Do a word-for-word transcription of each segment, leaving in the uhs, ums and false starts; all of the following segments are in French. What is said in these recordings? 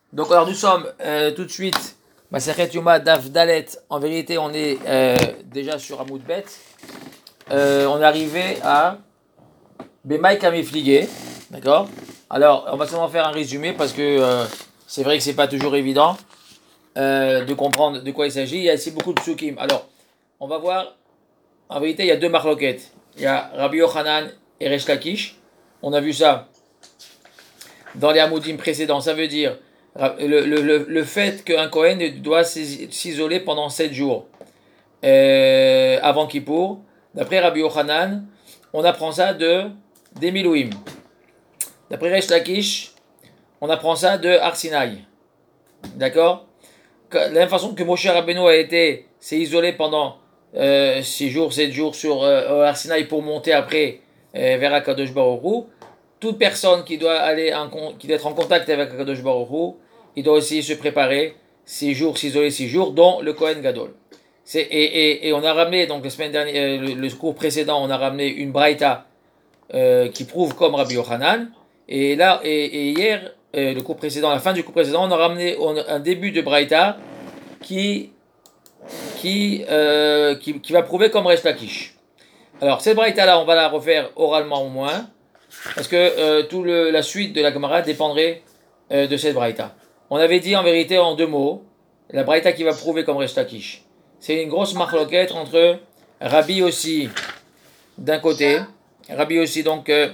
Donc alors nous sommes euh, tout de suite Masechet Yoma Daf Dalet. En vérité, on est euh, déjà sur Amoud Bet. Euh, on est arrivé à Bemaï Kamifligé. D'accord. Alors on va seulement faire un résumé parce que euh, c'est vrai que c'est pas toujours évident euh, de comprendre de quoi il s'agit. Il y a aussi beaucoup de psukim. Alors on va voir. En vérité, il y a deux marloquettes. Il y a Rabbi Yochanan et Resh Lakish. On a vu ça dans les Hamoudim précédents. Ça veut dire le, le, le, le fait qu'un Kohen doit s'isoler pendant sept jours euh, avant Kippour. D'après Rabbi Yochanan, on apprend ça de des Milouim. D'après Resh Lakish, on apprend ça de Har Sinaï. D'accord. De la même façon que Moshe Rabbeinu a été s'est isolé pendant euh, six jours, sept jours sur euh, Har Sinaï pour monter après euh, vers Akadosh Baruch Hu. Toute personne qui doit aller en, qui doit être en contact avec Akadosh Baruch Hu, il doit aussi se préparer six jours, s'isoler six jours, dont le Kohen Gadol. C'est, et, et, et on a ramené, donc la semaine dernière, euh, le, le cours précédent, on a ramené une braïta euh, qui prouve comme Rabbi Yochanan. Et là, et, et hier, euh, le cours précédent, à la fin du cours précédent, on a ramené on, un début de braïta qui, qui, euh, qui, qui va prouver comme Resh Lakish. Alors, cette braïta-là, on va la refaire oralement au moins, parce que euh, toute la suite de la Gemara dépendrait euh, de cette braïta. On avait dit en vérité en deux mots, la braïta qui va prouver comme Resh Lakish. C'est une grosse marloquette entre Rabbi Yossi d'un côté, Rabbi Yossi donc euh,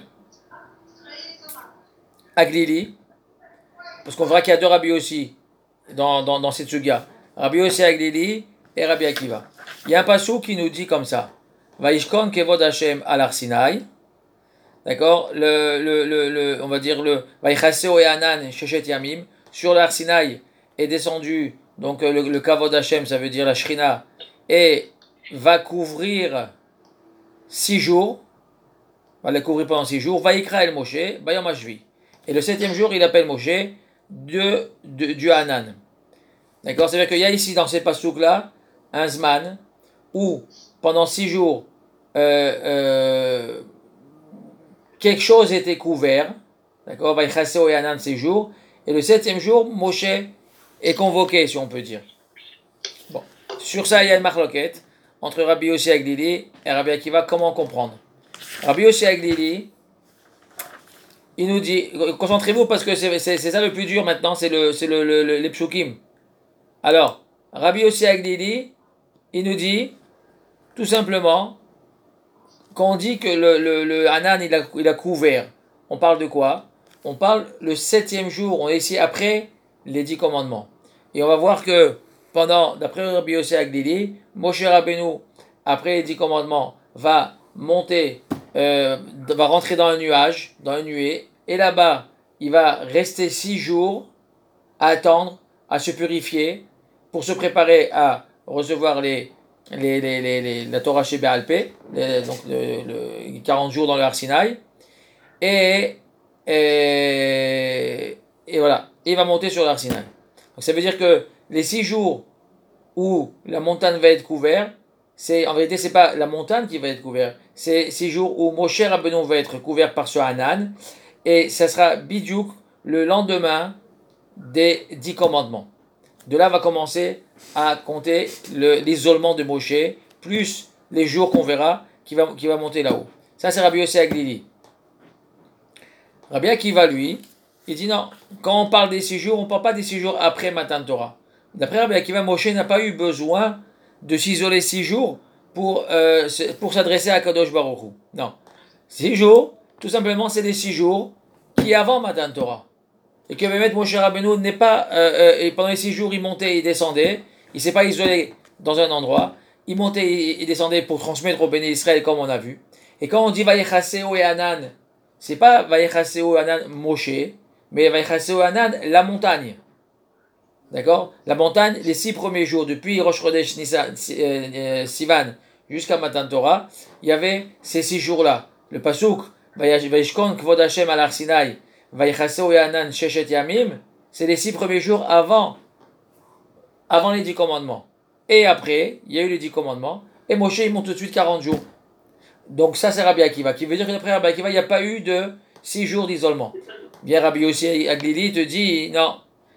Aglili, parce qu'on verra qu'il y a deux Rabbi Yossi dans, dans, dans cette sugia. Rabbi Yossi Aglili et Rabbi Akiva. Il y a un passou qui nous dit comme ça. Vaishkon kevod Hashem al Har Sinaï. D'accord, le, le, le, le, on va dire le Vaïchaseo et Anan Sheshet Yamim sur l'Ar Sinaï est descendu, donc le, le Kavod Hashem, ça veut dire la Shrina, et va couvrir six jours, va la couvrir pendant six jours. Vaïkra el Moshe, Bayom Hashvi. Et le septième jour, il appelle Moshe de, de, du Anan. D'accord, c'est-à-dire qu'il y a ici dans ces pasouks là un Zman où pendant six jours, euh, euh, quelque chose était couvert, d'accord, Vaïchaseo et Anan ces jours, et le septième jour, Moshe est convoqué, si on peut dire. Bon, sur ça, il y a une marloquette entre Rabbi Yossi Aglili et Rabbi Akiva. Comment comprendre? Rabbi Yossi Aglili, il nous dit, concentrez-vous parce que c'est, c'est, c'est ça le plus dur maintenant, c'est, le, c'est le, le, le, les psukim. Alors, Rabbi Yossi Aglili, il nous dit, tout simplement, quand on dit que le, le, le Hanan il a, il a couvert, on parle de quoi? On parle le septième jour, on est ici après les dix commandements. Et on va voir que pendant, d'après Rabbi Yossi Aglili, Moshe Rabbeinu, après les dix commandements, va monter, euh, va rentrer dans un nuage, dans une nuée, et là-bas, il va rester six jours à attendre, à se purifier, pour se préparer à recevoir les Les, les, les, les, la Torah chez Béalpé, donc le, le, quarante jours dans le Har Sinaï, et, et, et voilà, et il va monter sur le Har Sinaï. Donc ça veut dire que les six jours où la montagne va être couverte, c'est, en vérité, c'est pas la montagne qui va être couverte, c'est six jours où Moshe Rabbeinu va être couvert par ce Hanan, et ça sera Bidjouk le lendemain des dix commandements. De là va commencer à compter le, l'isolement de Moshe, plus les jours qu'on verra qui va, qui va monter là-haut. Ça, c'est Rabbi Yossi Aglili. Rabbi Akiva, lui, il dit non, quand on parle des six jours, on ne parle pas des six jours après Matan Torah. D'après Rabbi Akiva, Moshe n'a pas eu besoin de s'isoler six jours pour, euh, pour s'adresser à Kadosh Baruch Hu. Non. Six jours, tout simplement, c'est les six jours qui est avant Matan Torah. Et que Mehmet Moshe Rabbeinu n'est pas, euh, euh, et pendant les six jours, il montait et il descendait, il ne s'est pas isolé dans un endroit, il montait et il descendait pour transmettre au Béné Israël, comme on a vu. Et quand on dit Vaïchaseo et Anan, c'est pas Vaïchaseo et Anan Moshe, mais Vaïchaseo et Anan, la montagne. D'accord? La montagne, les six premiers jours, depuis Rosh Chodesh Nisan, euh, Sivan jusqu'à Matan Torah, il y avait ces six jours-là. Le Pasuk, Vaishkon Kvod Hashem al Har Sinaï, Vaïchaseo et Anan Sheshet Yamim, c'est les six premiers jours avant, avant les dix commandements. Et après, il y a eu les dix commandements, et Moshe il monte tout de suite quarante jours. Donc ça c'est Rabbi Akiva, qui veut dire que d'après Rabbi Akiva, il n'y a pas eu de six jours d'isolement. Bien Rabbi Yossi Aglili te dit, non,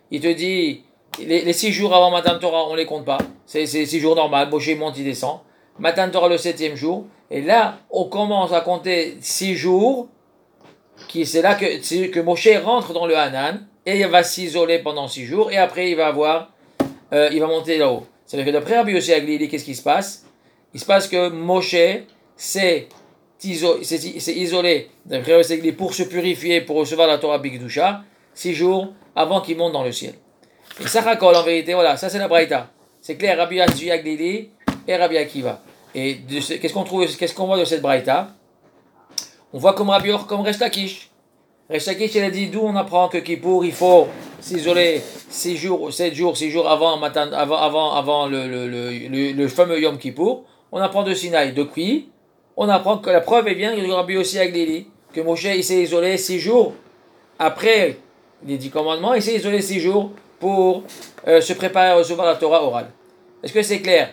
il te dit, les, les six jours avant Matan Torah, on les compte pas. C'est, c'est six jours normal, Moshe monte, il descend. Matan Torah le septième jour. Et là, on commence à compter six jours, qui, c'est là que, que Moshe rentre dans le Hanan, et il va s'isoler pendant six jours, et après il va avoir, euh, il va monter là-haut. C'est-à-dire que d'après Rabbi Yossi Aglili, qu'est-ce qui se passe? Il se passe que Moshe s'est isolé, s'est isolé d'après Rabbi Yossi Aglili, pour se purifier, pour recevoir la Torah Bikdusha, six jours avant qu'il monte dans le ciel. Et Sachakol, en vérité, voilà, ça c'est la Braïta. C'est clair, Rabbi Yossi Aglili et Rabbi Akiva. Et de ce, qu'est-ce qu'on trouve, qu'est-ce qu'on voit de cette Braïta? On voit comme Rabbi Or, comme Resh Lakish. Resh Lakish, il a dit d'où on apprend que Kippour, il faut s'isoler six jours, sept jours, six jours avant, matin, avant, avant, avant le, le, le, le, le fameux Yom Kippour. On apprend de Sinaï. Depuis, on apprend que la preuve est bien de Rabbi Yossi Aglili, que Moshe il s'est isolé six jours après les dix commandements, il s'est isolé six jours pour euh, se préparer à recevoir la Torah orale. Est-ce que c'est clair?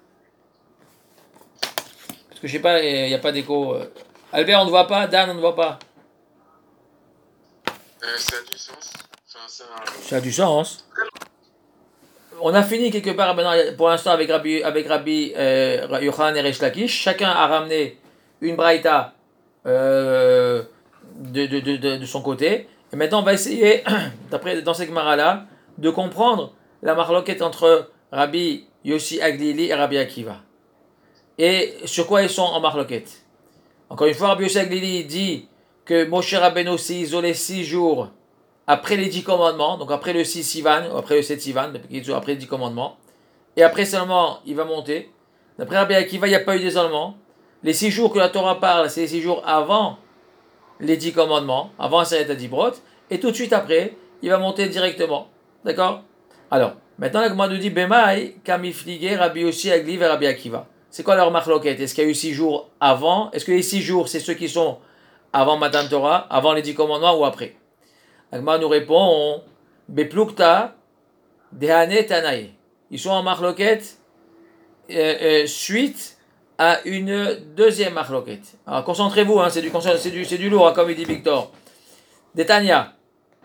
Parce que je sais pas, il n'y a pas d'écho. Albert, on ne voit pas. Dan, on ne voit pas. Euh, ça a du sens. Enfin, ça... ça a du sens. On a fini quelque part pour l'instant avec Rabbi, avec Rabbi euh, Yochanan et Resh Lakish. Chacun a ramené une braïta euh, de, de, de, de, de son côté. Et maintenant, on va essayer, d'après, dans cette Gemara-là, de comprendre la marloquette entre Rabbi Yossi Aglili et Rabbi Akiva. Et sur quoi ils sont en marloquette. Encore une fois, Rabbi Yossi Aglili dit que Moshe Rabbeinu s'est isolé six jours après les dix commandements, donc après le six Sivan, ou après le sept Sivan, après les dix commandements, et après seulement il va monter. D'après Rabbi Akiva, il n'y a pas eu d'isolement. Les six jours que la Torah parle, c'est les six jours avant les dix commandements, avant la Seret Adibrot, et tout de suite après, il va monter directement. D'accord? Alors, maintenant la Gemara nous dit Bemaï, Kamiflige, Rabbi Yossi Aglili et Rabbi Akiva. C'est quoi leur marloquette? Est-ce qu'il y a eu six jours avant? Est-ce que les six jours, c'est ceux qui sont avant Matan Torah, avant les dix commandements ou après? Agma nous répond Beplukta Dehane Tanaï. Ils sont en marloquette euh, euh, suite à une deuxième marloquette. Alors concentrez-vous, hein, c'est, du, c'est, du, c'est du lourd, hein, comme il dit Victor. Detania.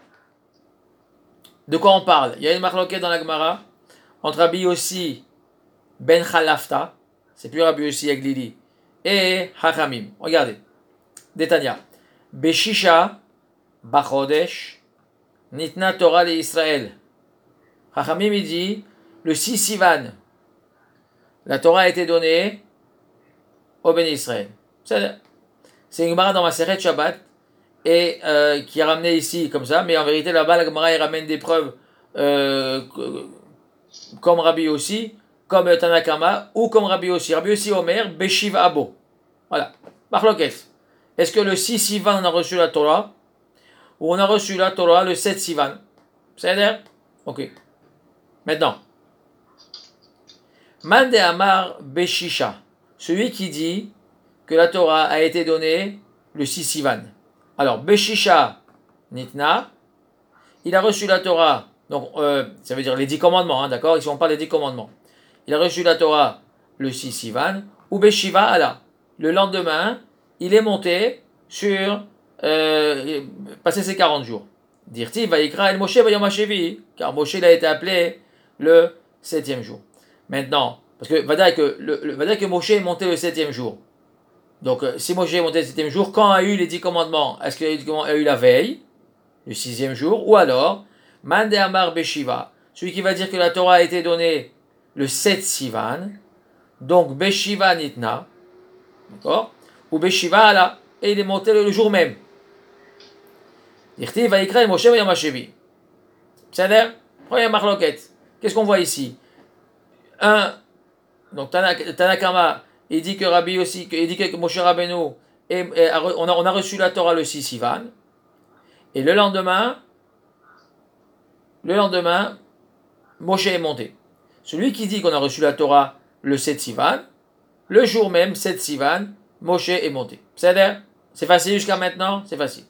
De quoi on parle? Il y a une marloquette dans la Gemara entre Rabbi Yossi Ben Khalafta, c'est plus Rabbi Yossi Aglili, et Hachamim. Regardez. Detania. Beshisha Bachodesh Nitna Torah le Israël. Hachamim il dit le six Sivan, la Torah a été donnée au Béni Israël. C'est, c'est une Gemara dans ma Maseret Shabbat et euh, qui est ramenée ici comme ça, mais en vérité là-bas la Gemara elle ramène des preuves euh, comme Rabbi Yossi, comme Tanakama ou comme Rabbi Yossi. Rabbi Yossi Omer Beshiv Abo. Voilà. Marloket. Est-ce que le six Sivan on a reçu la Torah ou on a reçu la Torah le sept Sivan? C'est-à-dire? Ok. Maintenant. Mande Amar Beshisha. Celui qui dit que la Torah a été donnée le six Sivan. Alors, Beshisha Nitna, il a reçu la Torah, donc euh, ça veut dire les dix commandements, hein, d'accord? Ici on parle des dix commandements. Il a reçu la Torah le six Sivan, ou Beshiva Allah. Le lendemain, il est monté sur, euh, passer ses quarante jours. Dirti Vaikra El Moshe Vayom Hashevi, car Moshe il a été appelé le septième jour. Maintenant, parce que Vadaï que, le, le, Vadaï que Moshe est monté le septième jour. Donc, si Moshe est monté le septième jour, quand a eu les dix commandements? Est-ce qu'il a eu la veille, le sixième jour, ou alors, Mande Amar Beshiva, celui qui va dire que la Torah a été donnée le sept Sivan, donc Beshiva Nitna, d'accord? Ou Beshiva Allah, et il est monté le jour même. Dirti Vaikra Moshe Vayom Hashevi. C'est-à-dire, première marloquette. Qu'est-ce qu'on voit ici? Un, donc Tanakama, il dit que Rabbi aussi, il dit que Moshe Rabbeinu, et, et, on, a, on a reçu la Torah le six Sivan, et le lendemain, le lendemain, Moshe est monté. Celui qui dit qu'on a reçu la Torah le sept Sivan, le jour même, sept Sivan, Moshe est monté. C'est-à-dire, c'est facile jusqu'à maintenant, c'est facile.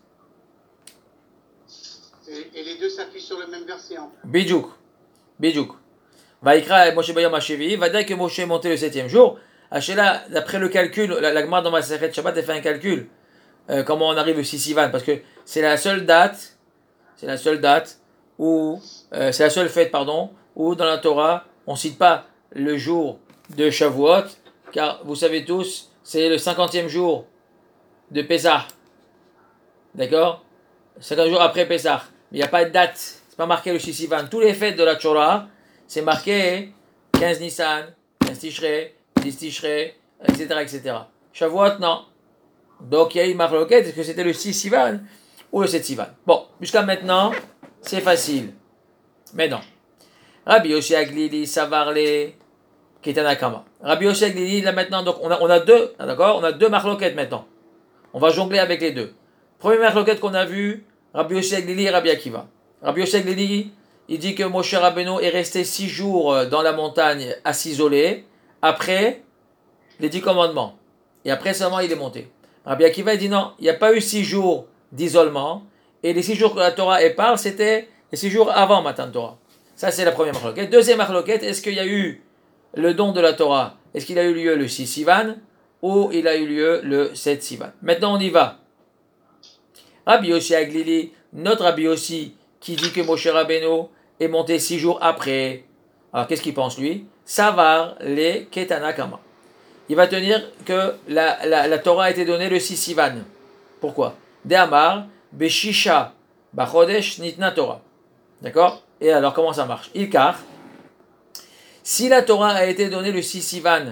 Et, et les deux s'affichent sur le même verset. Bidjouk, Bidjouk. Vaikra Moshe Bayom Hashevi, va dire que Moshe est monté le septième jour. Hachéla, d'après le calcul, la, la Gemara dans ma Maseret Shabbat, elle fait un calcul. Euh, comment on arrive au six Sivan, parce que c'est la seule date, c'est la seule date où euh, c'est la seule fête, pardon, où dans la Torah, on ne cite pas le jour de Shavuot, car vous savez tous, c'est le cinquantième jour de Pessah. D'accord? cinquante jours après Pessah. Mais il n'y a pas de date. C'est pas marqué le Sivan. Tous les fêtes de la Torah, c'est marqué quinze Nissan, quinze Tishrei, dix Tishrei, et cetera, et cetera. Shavuot, non. Donc il y a eu marloquette, est-ce que c'était le six Sivan ou le sept Sivan? Bon, jusqu'à maintenant, c'est facile. Mais non. Rabbi Yoshi Aglili, Savarle, Ketanakama. Rabbi Yoshi Aglili, là maintenant, donc on a, on a deux, d'accord? On a deux marloquettes maintenant. On va jongler avec les deux. Première marloquette qu'on a vue, Rabbi Yoshi Aglili et Rabbi Akiva. Rabbi Yoshi Aglili, il dit que Moshe Rabbeinu est resté six jours dans la montagne à s'isoler, après les dix commandements. Et après seulement il est monté. Rabbi Akiva il dit non, il n'y a pas eu six jours d'isolement, et les six jours que la Torah elle parle, c'était les six jours avant Matan Torah. Ça c'est la première marloquette. Deuxième marloquette, est-ce qu'il y a eu le don de la Torah? Est-ce qu'il a eu lieu le six Sivan ou il a eu lieu le sept Sivan? Maintenant on y va. Rabbi Yoshi Aglili, notre Rabbi Yoshi, qui dit que Moshe Rabbeinu est monté six jours après. Alors qu'est-ce qu'il pense lui? Savar le Ketanakama. Il va tenir que la, la, la Torah a été donnée le six Sivan. Pourquoi? De Amar, Beshisha, Bachodesh, Nitna Torah. D'accord? Et alors comment ça marche? Ilkar, si la Torah a été donnée le six Sivan,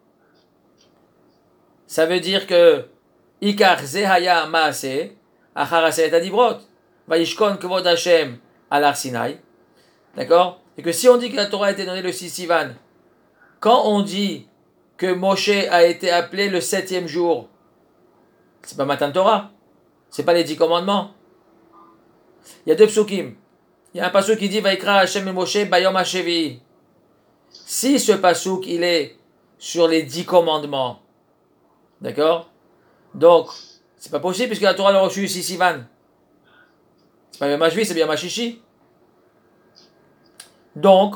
ça veut dire que Ikar Zehaya Maase, Achar Aseret Adibrot, Vaishkon Kvod Hashem al Har Sinai. D'accord? Et que si on dit que la Torah a été donnée le six Sivan, quand on dit que Moshe a été appelé le septième jour, c'est pas Matan Torah, c'est pas les dix commandements. Il y a deux psukim. Il y a un pasuk qui dit Vaikra Hashem et Moshe Bayom HaShevi'i. Si ce pasuk il est sur les dix commandements, d'accord? Donc, c'est pas possible puisque la Torah l'a reçu six Sivan. C'est pas Yom HaShevi'i, c'est Yom HaShishi. Donc,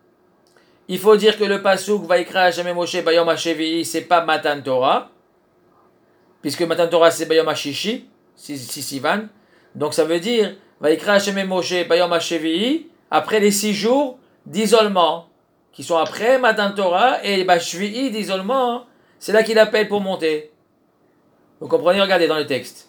il faut dire que le pasuk Vaikra Hashem et Moshe Bayom HaShevi'i, c'est pas Matan Torah, puisque Matan Torah c'est Bayom HaShishi, six Sivan. Donc ça veut dire Vaikra Hashem et Moshe Bayom HaShevi'i, après les six jours d'isolement, qui sont après Matan Torah, et Bashvi'i d'isolement, c'est là qu'il appelle pour monter. Vous comprenez? Regardez dans le texte.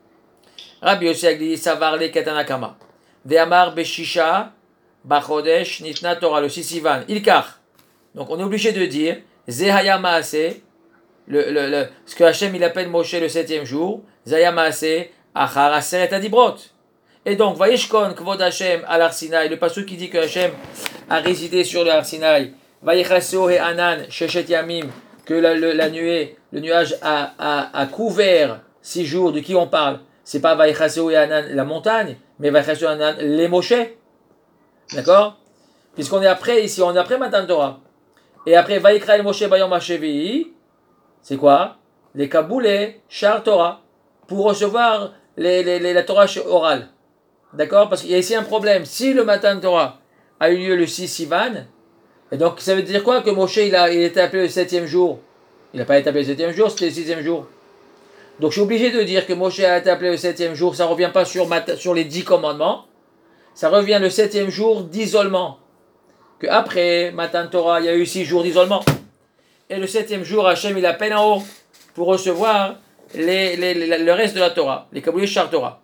Rabbi Yoshi Aglili Savar le Ketanakama. Ve'amar Beshisha Bachodesh Nitna Torah, le six Sivan, Ilkar. Donc on est obligé de dire Zehaya Maase, le, le, le, ce que Hachem il appelle Moshe le septième jour, Zehaya Maase Achar Aseret Adibrot. Et donc, Vaishkon Kvod Hashem al Har Sinai, le passage qui dit que Hachem a résidé sur le Har Sinai, Vayichaseo he Anan Sheshet Yamim, que la, le, la nuée, le nuage a, a, a couvert six jours, de qui on parle? C'est pas Vayichaseo he Anan la montagne, mais Vayichaseo Anan les Moshe. D'accord? Puisqu'on est après ici, on est après Matan Torah. Et après Vayikra el Moshe Bayom HaShevi'i, c'est quoi? Les Kaboulé, Shar Torah, pour recevoir les, les, les, la Torah orale. D'accord? Parce qu'il y a ici un problème. Si le Matan Torah a eu lieu le six Sivan, et donc ça veut dire quoi? Que Moshe il a il était appelé le septième jour. Il n'a pas été appelé le septième jour, c'était le sixième jour. Donc je suis obligé de dire que Moshe a été appelé le septième jour, ça ne revient pas sur, sur les dix commandements. Ça revient le septième jour d'isolement. Que après Matan Torah, il y a eu six jours d'isolement. Et le septième jour, Hachem il appelle en haut pour recevoir les, les, les, le reste de la Torah, les Kaboulé Shar Torah.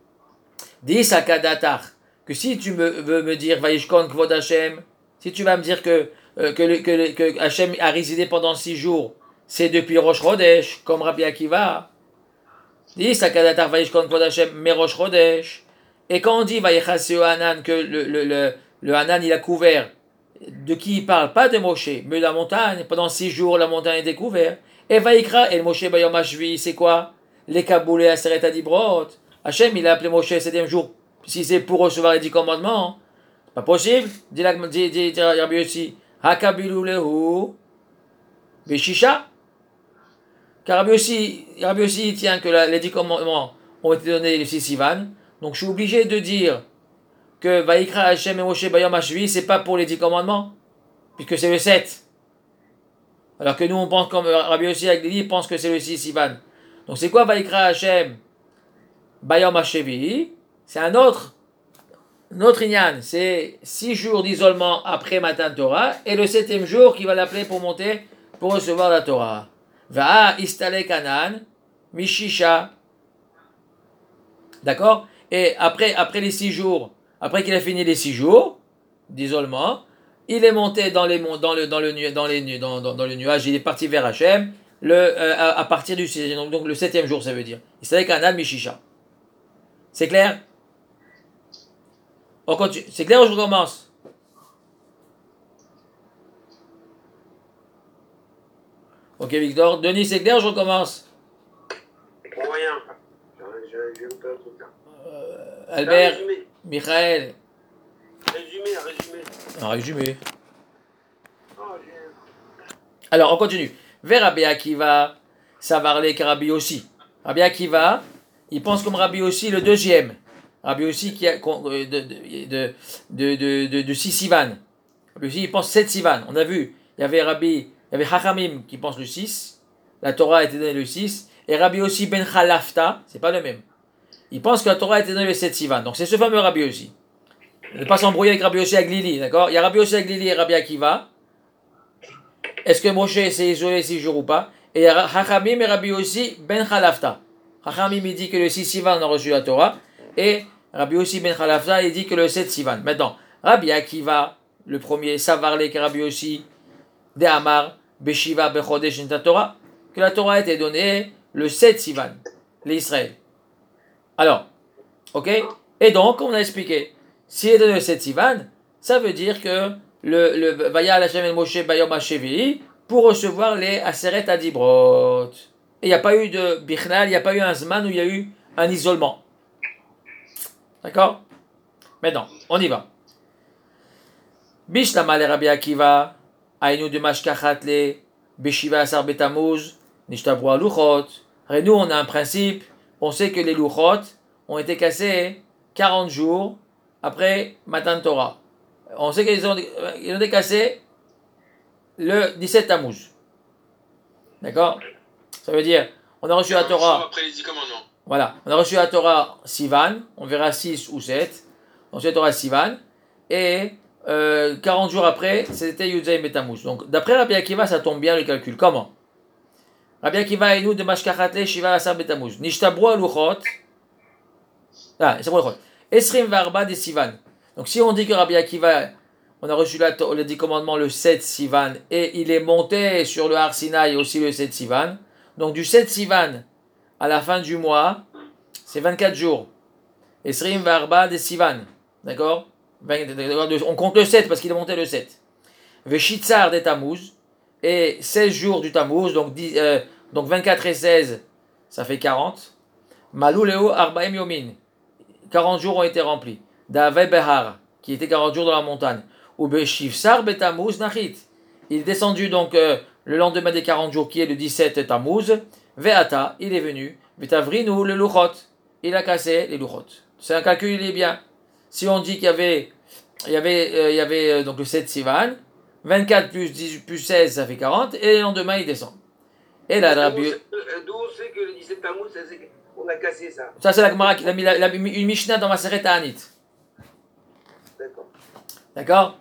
Dis à Kadatar que si tu me, veux me dire Vaishkon Kvod Hachem, si tu vas me dire que, euh, que, que, que Hachem a résidé pendant six jours, c'est depuis Rosh Chodesh, comme Rabbi Akiva. Dis à Kadatar Vaishkon Kvod Hachem, mais Rosh Chodesh. Et quand on dit Vayichaseo Hanan, que le, le, le, le Hanan il a couvert, de qui il parle? Pas de Moshe, mais de la montagne. Pendant six jours, la montagne est découverte. Et Vayikra, et le Moshe Bayom HaShevi'i, c'est quoi? Les Kaboulé Aseret Adibrot. Hachem, il a appelé Moshe le septième jour. Si c'est pour recevoir les dix commandements, pas possible. Dis la dis, dis, dis, Rabbi Yossi, Hakabilu lehu, Beshisha. Car Rabbi Yossi, Rabbi Yossi, il tient que la, les dix commandements ont été donnés le six Sivan. Donc je suis obligé de dire que Vayikra Hashem et Moshe Bayom HaShevi'i, c'est pas pour les dix commandements, puisque c'est le sept. Alors que nous on pense comme Rabbi Yossi Aglili pense que c'est le six Sivan. Donc c'est quoi Vayikra Hashem Bayom HaShevi'i? C'est un autre Notre Inyan, c'est six jours d'isolement après Matan Torah, et le septième jour qui va l'appeler pour monter, pour recevoir la Torah. Va istale kanan, mishisha. D'accord? Et après, après les six jours, après qu'il a fini les six jours d'isolement, il est monté dans les mon- dans le dans le nu- dans les nu- dans, dans, dans le nuage, il est parti vers Hachem, le euh, à, à partir du sixième, donc, donc le septième jour, ça veut dire. Istale kanan, mishisha. C'est clair? On continue. C'est clair ou je recommence? Ok, Victor. Denis, c'est clair ou je recommence? Moyen. J'ai j'ai loupé un truc là. Albert, Résumé, Michael. résumé, résumé. Un résumé. Oh, j'ai- Alors, on continue. Vers Rabbi Akiva, Savarle Rabbi aussi. Rabbi Akiva, il pense comme Rabbi aussi le deuxième. Rabbi aussi qui a de, de, de, de, de, de, de six Sivan. Rabbi aussi, il pense sept Sivan. On a vu, il y avait Rabbi, il y avait Hachamim qui pense le six. La Torah a été donnée le six. Et Rabbi aussi Ben Khalafta, c'est pas le même. Il pense que la Torah a été donnée le sept Sivan. Donc c'est ce fameux Rabbi aussi. Ne pas s'embrouiller avec Rabbi aussi Aglili, d'accord? Il y a Rabbi aussi Aglili et Rabbi Akiva. Est-ce que Moshe s'est isolé six jours ou pas? Et il y a Hachamim et Rabbi aussi Ben Khalafta. Hachamim il dit que le six Sivan on a reçu la Torah. Et Rabbi aussi Ben Khalafta il dit que le sept Sivan. Maintenant, Rabbi Akiva, le premier, Savarle que Rabbi aussi, De Amar, Beshiva, Bechodesh, Torah, que la Torah a été donnée le sept Sivan, l'Israël. Alors, ok? Et donc, on a expliqué, si elle est donné le sept Sivan, ça veut dire que le, le Vaya Hashem el Moshe Bayom HaShevi'i pour recevoir les Aseret Adibrot. Et il n'y a pas eu de Bichnal, il n'y a pas eu un Zman où il y a eu un isolement. D'accord? Maintenant, on y va. Bishlama le Rabbi Akiva, Aïnou de Mashkachatle, Beshiva Asar Betamuz, Nishtabroa Luchot. Et nous, on a un principe, on sait que les Luchot ont été cassés quarante jours après Matan Torah. On sait qu'ils ont, ils ont été cassés le dix-sept Tammuz. D'accord? Ça veut dire, on a reçu la Torah. Après les dix commandements. Voilà, on a reçu la Torah Sivan, on verra six ou sept. On a reçu la Torah Sivan, et euh, quarante jours après, c'était Yudzaï Betamuz. Donc, d'après Rabbi Akiva, ça tombe bien le calcul. Comment? Rabbi Akiva et nous de Mashkachatle Shiva Asar Betamuz. Nishtabroa Luchot. Ah, c'est bon Luchot. Esrim Varba de Sivan. Donc, si on dit que Rabbi Akiva, on a reçu la, le dix commandements le sept Sivan, et il est monté sur le Har Sinaï aussi le sept Sivan. Donc, du sept Sivan à la fin du mois, c'est vingt-quatre jours. Esrim Varba de Sivan. D'accord? On compte le sept parce qu'il est monté le sept. Veshitzar de Tammuz. Et seize jours du Tammuz. Donc, dix, euh, donc vingt-quatre et seize, ça fait quarante. Maluleo Arbaim Yomin. quarante jours ont été remplis. Dave Behar, qui était quarante jours dans la montagne. Ou Beshivsar Betamuz Nachit. Il est descendu donc euh, le lendemain des quarante jours, qui est le dix-sept Tammuz. Veata, il est venu. Vetavrinu le Luchot. Il a cassé les Luchot. C'est un calcul, il est bien. Si on dit qu'il y avait, il y avait, euh, il y avait euh, donc le sept Sivan, vingt-quatre plus, dix, plus seize, ça fait quarante, et le lendemain, il descend. Et là, Rabbi... D'où on sait que le dix-sept Tammuz, on a cassé ça. Ça, c'est la Gemara qui a mis, la, la, une Mishnah dans ma Maseret Ta'anit. D'accord. D'accord?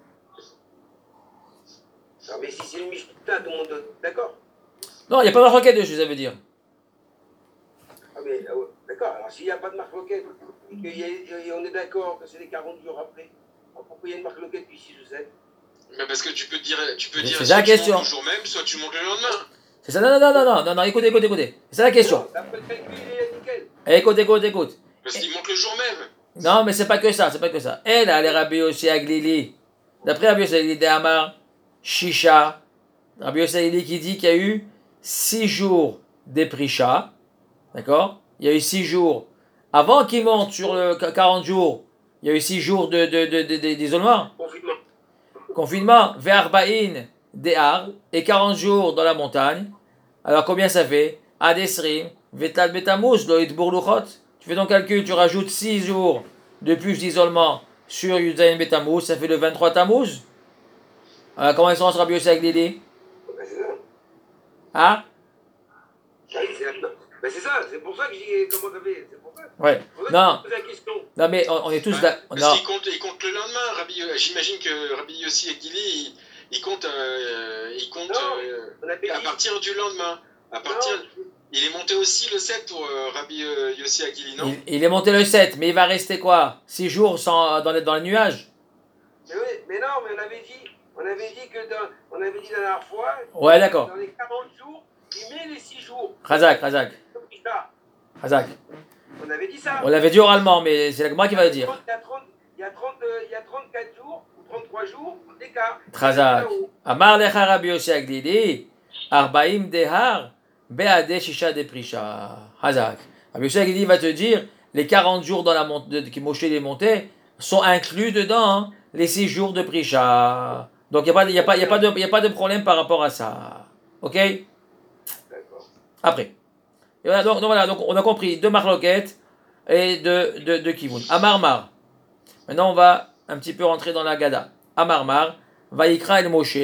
Non, mais si c'est une Mishnah, tout le monde. D'accord. Non, il n'y a pas de marquette dessus, ça veut dire. Ah, mais euh, d'accord, alors s'il n'y a pas de marque loquette, et qu'on est d'accord que c'est les quarante jours après, pourquoi il y a une marque loquette puis six ou sept? Mais parce que tu peux dire, tu peux dire C'est soit la tu question. montes le jour même, soit tu montes le lendemain. C'est ça? Non, non, non, non, non, non, écoute, écoute, écoutez. C'est la question. D'après le calcul, il est nickel. Écoute, écoute, écoute. Parce qu'il monte le jour même. Non, mais c'est pas que ça, c'est pas que ça. Et là, les Rabbi Yossi Aglili. D'après Rabbi Yossi Aglili de Amar, Shisha. Rabbi Yossi Aglili qui dit qu'il y a eu six jours des Prisha. D'accord? Il y a eu six jours. Avant qu'il monte sur le quarante jours, il y a eu six jours de, de, de, de, de, d'isolement. Confinement. Confinement, Ve'arba'in De'ar, et quarante jours dans la montagne. Alors combien ça fait? Adesrim, Vetal Betamuz, Loïd Bourlouchot. Tu fais ton calcul, tu rajoutes six jours de plus d'isolement sur Yudain Betamuz, ça fait le vingt-trois Tammuz. Alors comment ils sont Rabbi Yossi Aglili? Ben, c'est ça. Hein? Ben, c'est, ben, c'est ça, c'est pour ça que j'ai. Comment ça fait? C'est pour peu. Ouais. Faudrait Non, que je pose la question. non mais on, on est tous Ouais, d'accord. parce Non, qu'il compte, il compte le lendemain. Rabbi, euh, j'imagine que Rabbi Yossi et Gili, il, il compte, euh, il compte Non, euh, on avait à dit. partir du lendemain. À partir, Non, il est monté aussi le sept pour euh, Rabbi euh, Yossi Agili, non? il, il est monté le sept, mais il va rester quoi? six jours sans, dans, les, dans les nuages? mais, oui, mais non, mais on avait dit, on avait dit que dans, on avait dit la dernière fois, Ouais, d'accord. dans les quarante jours, il met les six jours. Razak, Razak, Ça, Razak. on avait dit ça. On l'avait dit oralement, mais c'est moi qui va le dire. Il y a trente, il y a trente, euh, il y a trente-quatre jours, ou trente-trois jours d'écart. Razak. Amar lecha Rabbi Yossi Agdili, Arbaim dehar, beade shisha de prisha. Razak. Rabbi Yossi Agdili va te dire, les quarante jours dans la montée, qui Moshe est monté, sont inclus dedans, hein, les six jours de prisha. Donc il n'y a, pas- y a, pas- y a, pas de- y a pas de problème par rapport à ça. Ok? D'accord. Après. Et voilà, donc, donc voilà, donc on a compris deux marloquettes et deux, deux, deux kivoun. Amarmar. Maintenant on va un petit peu rentrer dans la gada. Amarmar, Vaikra el Moshe.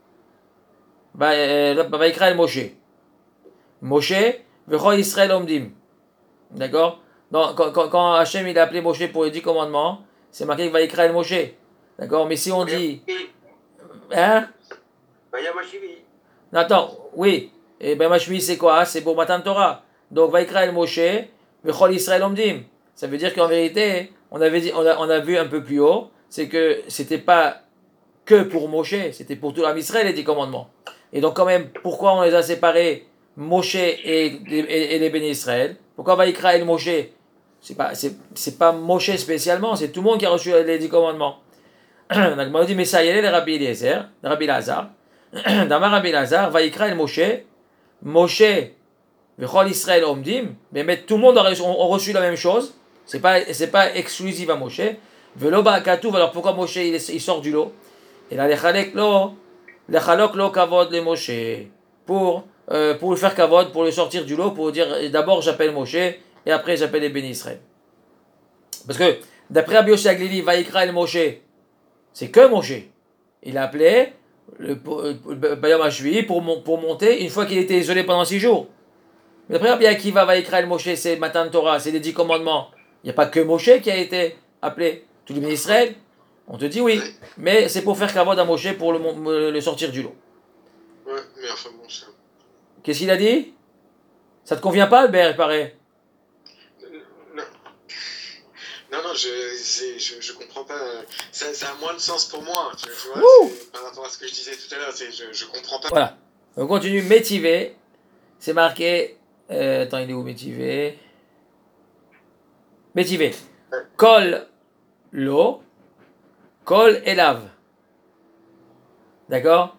Va- euh, Vaikra el Moshe. Moshe, Vechol Israël Omdim. D'accord? Donc, quand, quand, quand Hachem il a appelé Moshe pour les dix commandements, c'est marqué Vaikra el Moshe. D'accord? Mais si on dit. Hein? Vayamachivi. Attends, oui. Et ben Mashmi c'est quoi? C'est pour Matan Torah. Donc Vaikra el Moshe, Vechol Israël Omdim. Ça veut dire qu'en vérité, on avait dit, on a, on a vu un peu plus haut, c'est que c'était pas que pour Moshe, c'était pour tout l'âme Israël les dix commandements. Et donc quand même, pourquoi on les a séparés, Moshe et, et, et les bénis Israël? Pourquoi Vaikra el Moshe? C'est pas, c'est, c'est pas Moshe spécialement, c'est tout le monde qui a reçu les dix commandements. Donc on dit, mais ça y est, les Rabbi Eliezer, les Rabbi Lazar. Damar Rabbi Lazar, Vaikra el Moshe, Moshe, Vechol Israël Omdim, mais, mais tout le monde a reçu, ont reçu la même chose, c'est pas, c'est pas exclusif à Moshe. Velo Ba'akatuv, alors pourquoi Moshe il, il sort du lot? Et là, les Chalek lo, les Chalok lo Kavod les Moshe, pour, euh, pour le faire Kavod, pour le sortir du lot, pour dire d'abord j'appelle Moshe, et après j'appelle les bénis Israël. Parce que d'après Rabbi Yossi Aglili, Vaikra el Moshe, c'est que Moshe. Il a appelé le Bayom Hashvi pour, pour monter une fois qu'il était isolé pendant six jours. Mais d'après Rabbi Akiva, Vaikra el Moshe, c'est Matan Torah, c'est les dix commandements. Il n'y a pas que Moshe qui a été appelé. Tous les bénis Israël, on te dit oui. Mais c'est pour faire Kavod à Moshe pour le, le sortir du lot. Ouais, mais enfin bon, ça. Qu'est-ce qu'il a dit? Ça te convient pas, Albert, il paraît? Non, non, non je, c'est, je, je comprends pas. Ça, ça a moins de sens pour moi, tu vois, c'est, par rapport à ce que je disais tout à l'heure, c'est, je, je comprends pas. Voilà. On continue. Métivé, c'est marqué. Euh, attends, il est où Métivé? Métivé. Kol lo, kol elav. D'accord?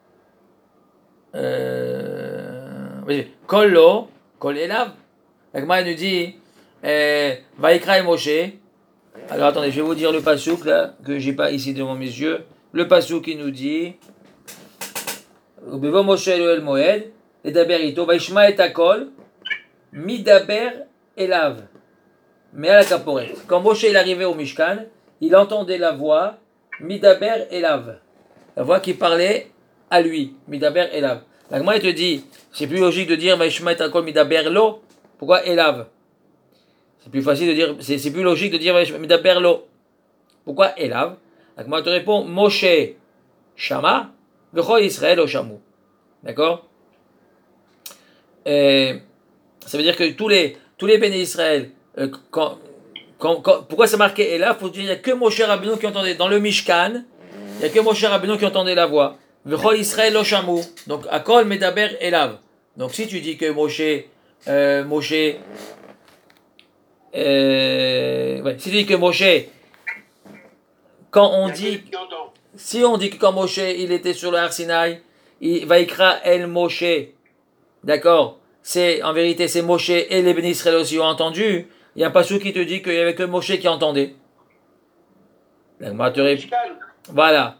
Euh, kol lo, kol elav. La Gemara nous dit euh, Vaikra et Moshe. Alors attendez, je vais vous dire le pasouk là, que j'ai pas ici devant mes yeux. Le pasouk qui nous dit Bevo Moshe el Moed, et daber ito, Vaishma et akol, midaber elav. Mais à la caporette. Quand Moshe est arrivé au Mishkan, il entendait la voix midaber elav. La voix qui parlait à lui, midaber elav. La Gemara te dit, c'est plus logique de dire Vaishma et akol midaber lo. Pourquoi elav? C'est plus facile de dire, c'est, c'est plus logique de dire midaber lo. Pourquoi elav? La Gemara te répond Moshe shama, vechol Israël o shamu. D'accord? Et ça veut dire que tous les tous les bénis Israël, euh, quand, quand, quand, pourquoi c'est marqué elav? Faut dire il n'y a que Moshe Rabbeinu qui entendait dans le Mishkan. Il n'y a que Moshe Rabbeinu qui entendait la voix. Vechol Israël o shamu. Donc akol medaber elav. Donc si tu dis que Moshe euh, Moshe Euh, ouais. Si tu dis que Moshe, quand on dit, si on dit que quand Moshe il était sur le Har Sinaï, il va écrire El Moshe, d'accord? C'est en vérité c'est Moshe et les bénis Israël aussi ont entendu. Il y a un passage qui te dit qu'il y avait que Moshe qui entendait. Voilà.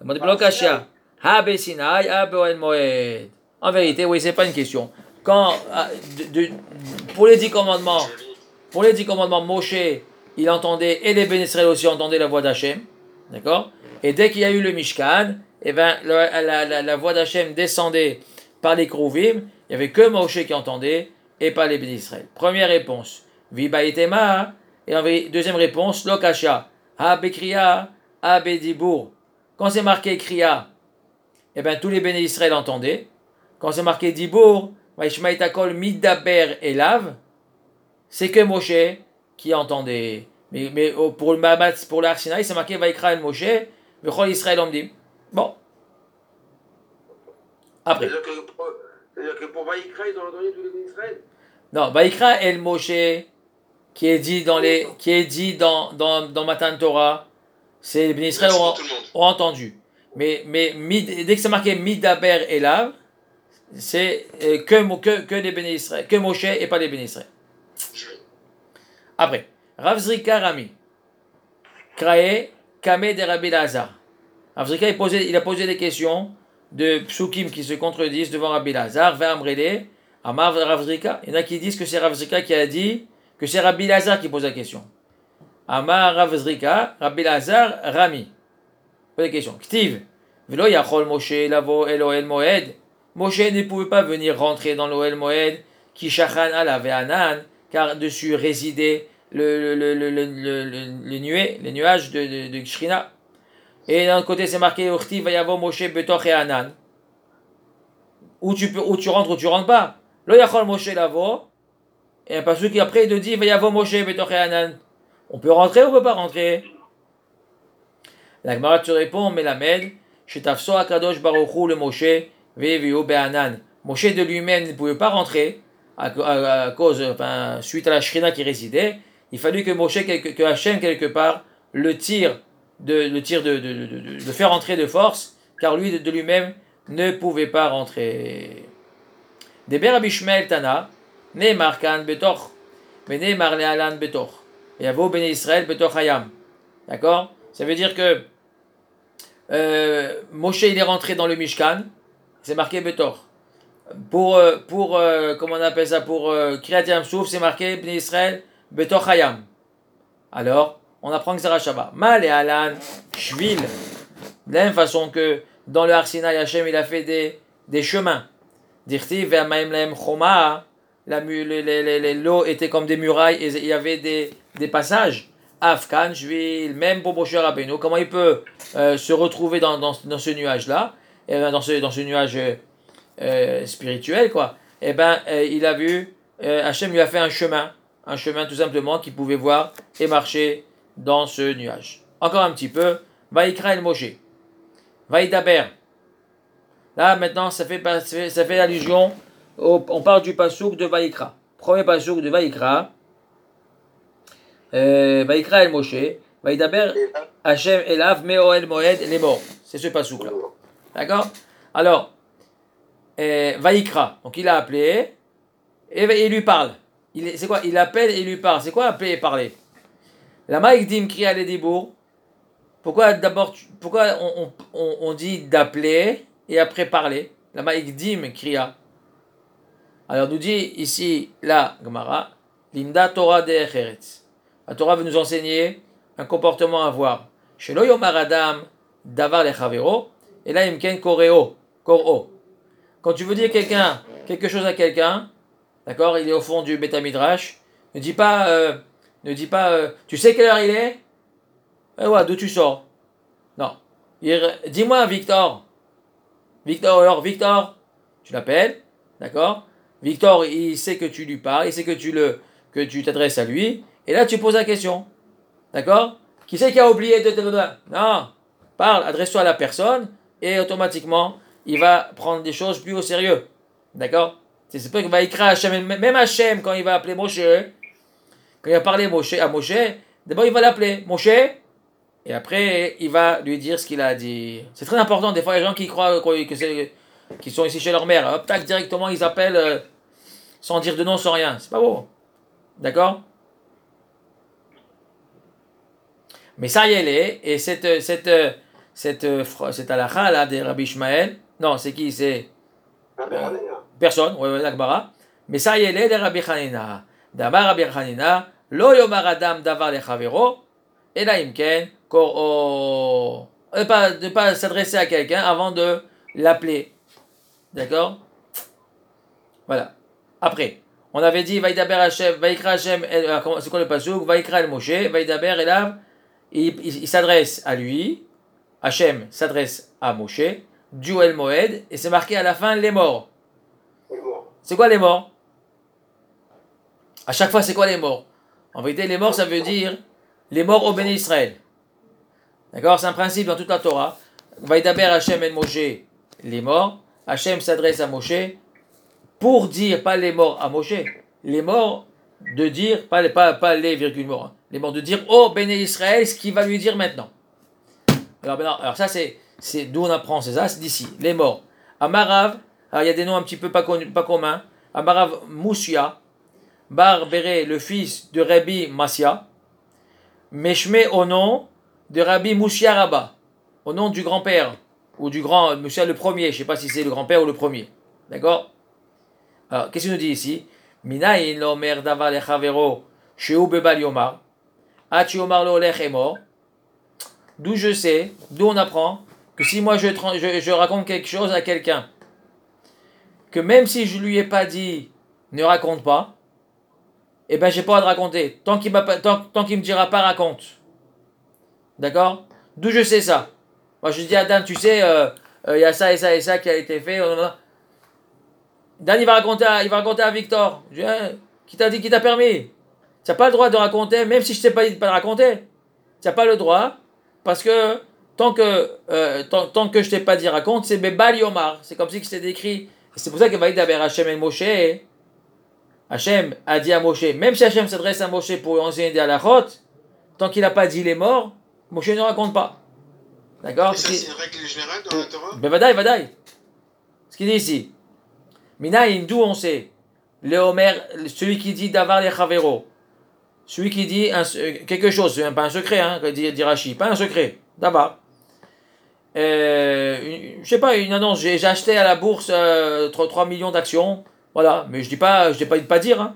En vérité, oui, c'est pas une question. Quand de, de, pour les dix commandements. Pour les dix commandements, Moshe, il entendait, et les bénis Israël aussi entendaient la voix d'Hachem. D'accord? Et dès qu'il y a eu le Mishkan, eh ben, la, la, la, la voix d'Hachem descendait par les Krouvim. Il n'y avait que Moshe qui entendait, et pas les bénis Israël. Première réponse. Vibaitema. Et en deuxième réponse, Lokasha. Ha bekriya, ha bedibour. Quand c'est marqué kriya, eh bien tous les béné Israël entendaient. Quand c'est marqué dibour, vaishmaïtakol midaber elav, c'est que Moshe qui entendait. Mais, mais pour le Mahamat, pour l'Ar Sinaï, c'est marqué Vaikra el Moshe, Vechol Israël omdim. Bon. Après. C'est-à-dire que, c'est-à-dire que pour Vaïkra, ils ont entendu tous les bénis Israël. Non, Vaikra el Moshe, qui est dit dans les, qui est dit dans dans dans Matan Torah, c'est les bénis Israël ont, ont entendu. Mais mais mid, dès que c'est marqué Midaber elav, c'est euh, que que que les bénis Israël, que Moshe et pas les bénis Israël. Après, Rav Zrika Rami, Krae, Kame de Rabbi Lazar. Rav Zrika, il, posait, il a posé des questions de psukim qui se contredisent devant Rabbi Lazar, Ve'amrele, Amar Rav Zrika. Il y en a qui disent que c'est Rav Zrika qui a dit que c'est Rabbi Lazar qui pose la question. Amar Rav Zrika, Rabbi Lazar, Rami. Pose des questions. Ktiv, Velo Yachol Moshe Lavo Elohel Moed. Moshe ne pouvait pas venir rentrer dans l'Ohel Moed, qui Shachan ala Ve'anan, car dessus résidait le, le, le, le, le, le, le nuée, les nuages de, de, de Shrina. Et d'un autre côté, c'est marqué Urti Vayavo Moshe Betoch et Anan. Où tu, peux, où tu rentres ou tu rentres pas. Lo Yachol Moshe Lavo. Et un passage qui après il dit Vayavo Moshe Betoch et Anan. On peut rentrer ou on peut pas rentrer? La Gemara te répond Melamed, Shetafso Akadosh Baruchu le Moshe, Ve'viu Be'anan. Moshe de lui-même ne pouvait pas rentrer. À, à, à cause, enfin, suite à la Shrina qui résidait, il fallut que Moshe, quelque, que Hachem quelque part le tire, de, le tire de, de, de, de, de faire entrer de force, car lui de, de lui-même ne pouvait pas rentrer. Deber Abishmael Tana, Neymar Kan Betoch, mais Neymar Lealan Betoch, et Yavo Ben Israël Betoch Hayam. D'accord? Ça veut dire que euh, Moshe il est rentré dans le Mishkan, c'est marqué Betoch. Pour, pour euh, comment on appelle ça, pour euh, Kriyat Yam-Souf, c'est marqué Bnei Israël Betoch Hayam. Alors, on apprend que Zara Shabbat. Mal et Alan, Shvil. De la même façon que dans le Har Sinaï, Hachem, il a fait des, des chemins. Dirti ve'amaim lahem choma. L'eau était comme des murailles et il y avait des, des passages. Afkan, Shvil, même pour Moshe Rabbeinu, comment il peut euh, se retrouver dans, dans, dans ce nuage-là, et dans ce, dans ce nuage Euh, spirituel quoi, et eh ben euh, il a vu, euh, Hachem lui a fait un chemin, un chemin tout simplement qu'il pouvait voir et marcher dans ce nuage. Encore un petit peu, Vaïkra el Moshe, Vaïdaber. Là maintenant ça fait, ça fait, ça fait allusion, au, on parle du pasouk de Vaïkra. Premier pasouk de Vaïkra, euh, Vaïkra el Moshe, Vaïdaber, Hachem elav meo el moed les morts. C'est ce pasouk là. D'accord? Alors, Euh, Vaïkra, donc il a appelé et il lui parle. Il, c'est quoi? Il appelle et il lui parle. C'est quoi appeler et parler? La Maïkdim kriya le dibour. Pourquoi d'abord, pourquoi on, on, on dit d'appeler et après parler? La Maïkdim kriya. Alors nous dit ici la Gemara, Limda Torah de Echeretz. La Torah veut nous enseigner un comportement à avoir. Shelo yomar adam davar lechavero, et là imken koreo, koro. Quand tu veux dire quelqu'un, quelque chose à quelqu'un, d'accord, il est au fond du Beth Midrash, ne dis pas, euh, ne dis pas, euh, tu sais quelle heure il est? Eh ouais, d'où tu sors? Non. Dis-moi, Victor. Victor, alors, Victor, tu l'appelles, d'accord? Victor, il sait que tu lui parles, il sait que tu le, que tu t'adresses à lui, et là tu poses la question, d'accord? Qui c'est qui a oublié de te donner? Non, parle, adresse-toi à la personne, et automatiquement, il va prendre des choses plus au sérieux. D'accord? C'est pas qu'il va écrire Hachem, même Hachem, quand il va appeler Moshe, quand il va parler Moshe, à Moshe, d'abord il va l'appeler Moshe, et après il va lui dire ce qu'il a à dire. C'est très important, des fois il y a des gens qui croient que c'est, qui sont ici chez leur mère, hop, tac, directement ils appellent euh, sans dire de nom, sans rien. C'est pas beau. D'accord? Mais ça y est, et cette, cette, cette, cette, cette halakha là des Rabbi Ishmael, non, c'est qui? C'est euh, personne, ouais, ouais, l'Akbara. Mais ça y est, les Rabbi Hanina. D'abord Rabbi Hanina, lo yomar adam davar lechavero, et là imken koro. Ne pas, ne pas s'adresser à quelqu'un avant de l'appeler. D'accord? Voilà. Après, On avait dit Vaïdaber Hashem, Vaïkra Hashem, c'est quoi le pasuk? Vaïkra el Moshe, Vaïdaber Elav, il, il, il s'adresse à lui, Hashem s'adresse à Moshe, du El Moed, et c'est marqué à la fin les morts. C'est quoi les morts? À chaque fois, c'est quoi les morts? En vérité, les morts, ça veut dire les morts au Béni Israël. D'accord? C'est un principe dans toute la Torah. Vaïdaber Hashem el Moshe, les morts. Hashem s'adresse à Moshe pour dire, pas les morts à Moshe, les morts de dire, pas, pas, pas les virgules morts, hein, les morts de dire au Béné Israël ce qu'il va lui dire maintenant. Alors, alors, alors ça, c'est, c'est d'où on apprend, c'est ça, c'est d'ici, les morts. Amarav, alors il y a des noms un petit peu pas, connus, pas communs. Amarav Mousia, Bar Béré, le fils de Rabbi Massia, Meshme au nom de Rabbi Mousia Rabba, au nom du grand-père, ou du grand, Mousia le premier, je ne sais pas si c'est le grand-père ou le premier. D'accord? Alors, qu'est-ce qu'il nous dit ici? Minaïn l'omer davar lechavero sheu bebal yomar, at yomar lo lech emor. D'où je sais, d'où on apprend que si moi je, je, je raconte quelque chose à quelqu'un, que même si je lui ai pas dit ne raconte pas, eh ben j'ai pas à de raconter. Tant qu'il m'a pas, tant, tant qu'il me dira pas raconte. D'accord? D'où je sais ça? Moi je dis à Dan, tu sais, il euh, euh, y a ça et ça et ça qui a été fait. Dan il va raconter à, il va raconter à Victor. Je dis, hein, qui t'a dit, qui t'a permis? Tu n'as pas le droit de raconter, même si je t'ai pas dit de pas le raconter. Tu n'as pas le droit, parce que tant que, euh, tant, tant que je t'ai pas dit raconte, c'est Bebal Yomar. C'est comme si c'était décrit. Et c'est pour ça que Vaïdaber Hashem et Moshe, Hashem a dit à Moshe, même si Hashem s'adresse à Moshe pour lui enseigner des halachot, tant qu'il n'a pas dit les morts, Moshe ne raconte pas. D'accord? Et ça, c'est une règle générale dans la Torah? Ben vadaï, vadaï. Ce qu'il dit ici. Minaïn, d'où on sait? Le Homer, celui qui dit Davar les Chavero. Celui qui dit un, quelque chose, c'est pas un secret, hein, dit, dit Rashi, pas un secret. Davar. Euh, je sais pas, une annonce, j'ai, j'ai acheté à la bourse euh, trois millions d'actions. Voilà, mais je dis pas, je dis pas de pas dire. Hein.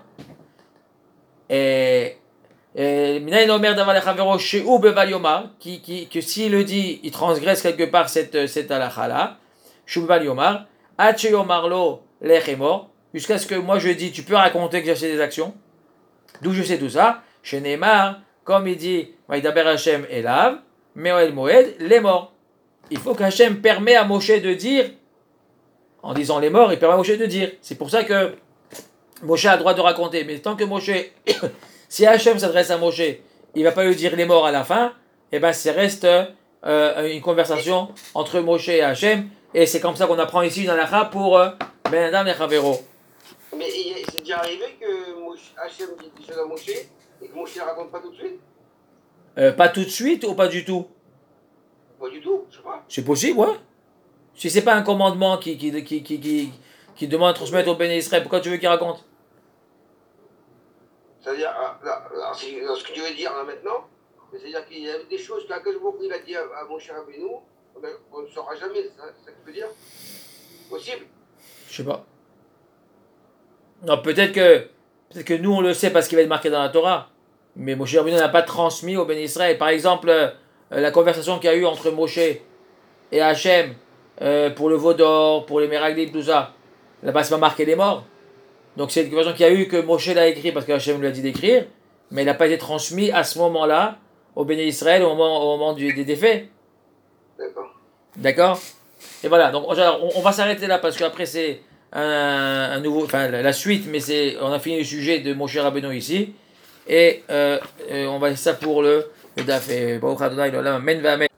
Et. Minaïn Omer Davar les Chavero chez Beval Yomar, qui, qui, que s'il le dit, il transgresse quelque part cette, cette halakha là. Chez Beval Yomar. Hache Yomar lo l'ech est mort, jusqu'à ce que moi je dis, tu peux raconter que j'ai acheté des actions. D'où je sais tout ça? Chez Neymar, comme il dit, Vaïdaber Hashem Elav, Meoel Moed, les morts. Il faut qu'Hachem permet à Moshe de dire, en disant les morts, il permet à Moshe de dire. C'est pour ça que Moshe a le droit de raconter. Mais tant que Moshe, si Hachem s'adresse à Moshe, il ne va pas lui dire les morts à la fin, et ben ça reste euh, une conversation entre Moshe et Hachem. Et c'est comme ça qu'on apprend ici une halakha pour euh, Ben Adam et Chavero. Mais c'est déjà arrivé que Moshe, Hachem dit des choses à Moshe et que Moshe ne raconte pas tout de suite? euh, Pas tout de suite ou pas du tout? Pas du tout, je sais pas. C'est possible, ouais. Si c'est pas un commandement qui, qui, qui, qui, qui, qui demande de transmettre au Béné Israël, pourquoi tu veux qu'il raconte? C'est-à-dire, là, là, ce que tu veux dire là maintenant, c'est-à-dire qu'il y a des choses qu'Akadosh Baruch Hu a dit à, à Moshe Rabbeinu, on ne saura jamais, c'est ça, ça que tu veux dire? Possible? Je sais pas. Non, peut-être que, peut-être que nous on le sait parce qu'il va être marqué dans la Torah. Mais Moshe Rabbeinu n'a pas transmis au Béné Israël. Par exemple, euh, la conversation qu'il y a eu entre Moshe et Hachem euh, pour le veau d'or, pour les Meraglim, tout ça. Là-bas, c'est pas marqué les morts. Donc c'est une conversation qu'il y a eu que Moshe l'a écrit parce que Hachem lui a dit d'écrire. Mais il n'a pas été transmis à ce moment-là au Béné Israël au moment, au moment du, des, des faits. D'accord. D'accord? Et voilà, donc on, on va s'arrêter là parce qu'après c'est un, un nouveau, enfin la, la suite, mais c'est, on a fini le sujet de Moshe Rabbeinu ici, et euh, euh, on va laisser ça pour le, le daf. Et Baruch Adonai l'olam, amen, amen.